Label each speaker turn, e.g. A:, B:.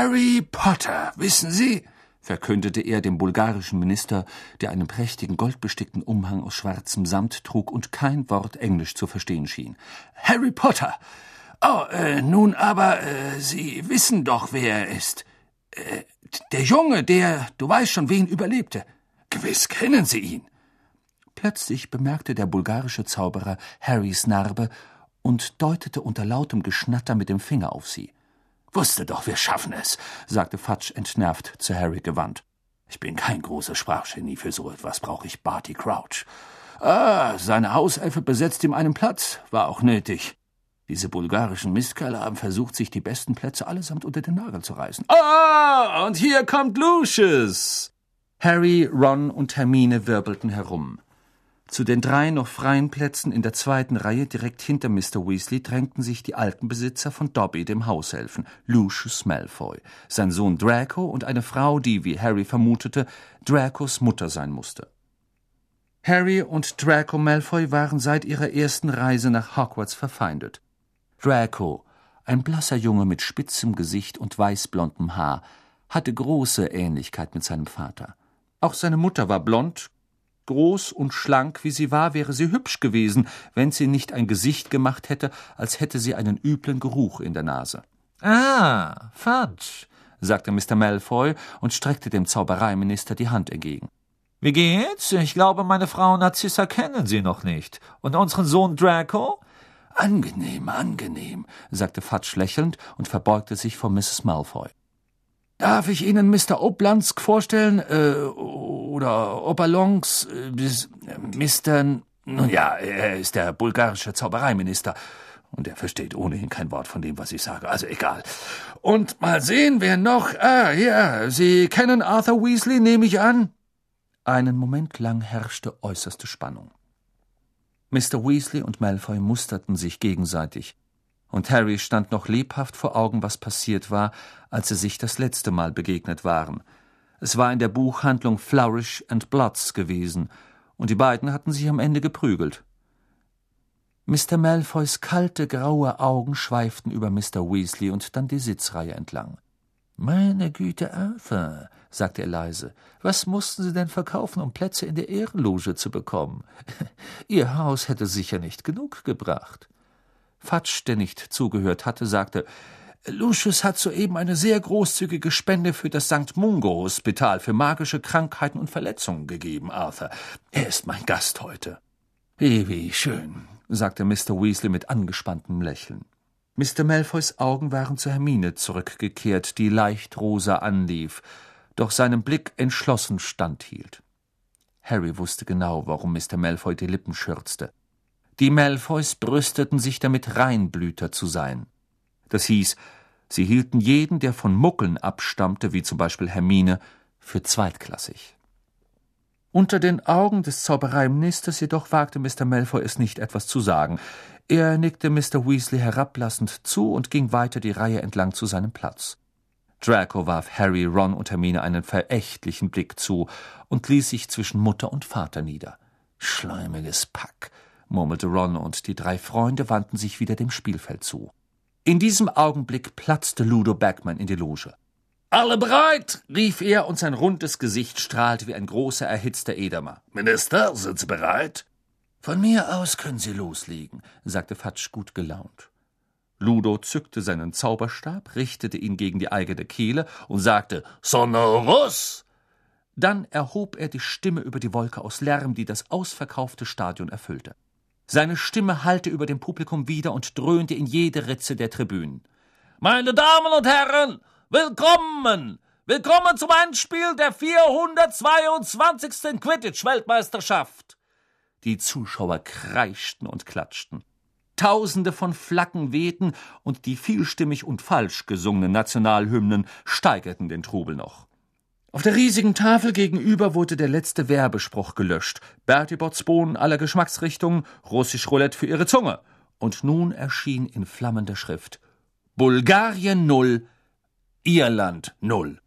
A: Harry Potter, wissen Sie, verkündete er dem bulgarischen Minister, der einen prächtigen goldbestickten Umhang aus schwarzem Samt trug und kein Wort Englisch zu verstehen schien. Harry Potter! Oh, nun aber, Sie wissen doch, wer er ist. Der Junge, der, du weißt schon, wen überlebte. Gewiss kennen Sie ihn. Plötzlich bemerkte der bulgarische Zauberer Harrys Narbe und deutete unter lautem Geschnatter mit dem Finger auf sie. »Wusste doch, wir schaffen es«, sagte Fudge entnervt zu Harry gewandt. »Ich bin kein großes Sprachgenie, für so etwas brauche ich Barty Crouch. Seine Hauselfe besetzt ihm einen Platz, war auch nötig. Diese bulgarischen Mistkerle haben versucht, sich die besten Plätze allesamt unter den Nagel zu reißen. Und hier kommt Lucius!« Harry, Ron und Hermine wirbelten herum. Zu den 3 noch freien Plätzen in der zweiten Reihe direkt hinter Mr. Weasley drängten sich die alten Besitzer von Dobby, dem Haushelfen, Lucius Malfoy, sein Sohn Draco und eine Frau, die, wie Harry vermutete, Dracos Mutter sein musste. Harry und Draco Malfoy waren seit ihrer ersten Reise nach Hogwarts verfeindet. Draco, ein blasser Junge mit spitzem Gesicht und weißblondem Haar, hatte große Ähnlichkeit mit seinem Vater. Auch seine Mutter war blond. Groß und schlank wie sie war, wäre sie hübsch gewesen, wenn sie nicht ein Gesicht gemacht hätte, als hätte sie einen üblen Geruch in der Nase.
B: Fudge,
A: sagte Mr. Malfoy und streckte dem Zaubereiminister die Hand entgegen.
B: Wie geht's? Ich glaube, meine Frau Narcissa kennen Sie noch nicht. Und unseren Sohn Draco?
A: Angenehm, sagte Fudge lächelnd und verbeugte sich vor Mrs. Malfoy. Darf ich Ihnen Mr. Oblansk vorstellen, oder Oberlongs, Mr. Nun ja, er ist der bulgarische Zaubereiminister und er versteht ohnehin kein Wort von dem, was ich sage, also egal. Und mal sehen, wer noch, ja, Sie kennen Arthur Weasley, nehme ich an? Einen Moment lang herrschte äußerste Spannung. Mr. Weasley und Malfoy musterten sich gegenseitig. Und Harry stand noch lebhaft vor Augen, was passiert war, als sie sich das letzte Mal begegnet waren. Es war in der Buchhandlung Flourish and Bloods gewesen, und die beiden hatten sich am Ende geprügelt. Mr. Malfoys kalte, graue Augen schweiften über Mr. Weasley und dann die Sitzreihe entlang. »Meine Güte, Arthur«, sagte er leise, »was mussten Sie denn verkaufen, um Plätze in der Ehrenloge zu bekommen? Ihr Haus hätte sicher nicht genug gebracht.« Fudge, der nicht zugehört hatte, sagte, »Lucius hat soeben eine sehr großzügige Spende für das St. Mungo-Hospital für magische Krankheiten und Verletzungen gegeben, Arthur. Er ist mein Gast heute.« »Wie schön«, sagte Mr. Weasley mit angespanntem Lächeln. Mr. Malfoys Augen waren zu Hermine zurückgekehrt, die leicht rosa anlief, doch seinem Blick entschlossen standhielt. Harry wusste genau, warum Mr. Malfoy die Lippen schürzte. Die Malfoys brüsteten sich damit, Reinblüter zu sein. Das hieß, sie hielten jeden, der von Muggeln abstammte, wie zum Beispiel Hermine, für zweitklassig. Unter den Augen des Zaubereiministers jedoch wagte Mr. Malfoy es nicht, etwas zu sagen. Er nickte Mr. Weasley herablassend zu und ging weiter die Reihe entlang zu seinem Platz. Draco warf Harry, Ron und Hermine einen verächtlichen Blick zu und ließ sich zwischen Mutter und Vater nieder. »Schleimiges Pack«, murmelte Ron, und die 3 Freunde wandten sich wieder dem Spielfeld zu. In diesem Augenblick platzte Ludo Bagman in die Loge. »Alle bereit«, rief er, und sein rundes Gesicht strahlte wie ein großer, erhitzter Edamer. »Minister, sind Sie bereit?« »Von mir aus können Sie loslegen«, sagte Fudge gut gelaunt. Ludo zückte seinen Zauberstab, richtete ihn gegen die eigene Kehle und sagte »Sonorus!« Dann erhob er die Stimme über die Wolke aus Lärm, die das ausverkaufte Stadion erfüllte. Seine Stimme hallte über dem Publikum wider und dröhnte in jede Ritze der Tribünen. »Meine Damen und Herren, willkommen! Willkommen zum Endspiel der 422. Quidditch-Weltmeisterschaft!« Die Zuschauer kreischten und klatschten. Tausende von Flaggen wehten und die vielstimmig und falsch gesungenen Nationalhymnen steigerten den Trubel noch. Auf der riesigen Tafel gegenüber wurde der letzte Werbespruch gelöscht. Bertie Botts Bohnen aller Geschmacksrichtungen, russisch Roulette für ihre Zunge. Und nun erschien in flammender Schrift: Bulgarien 0, Irland 0.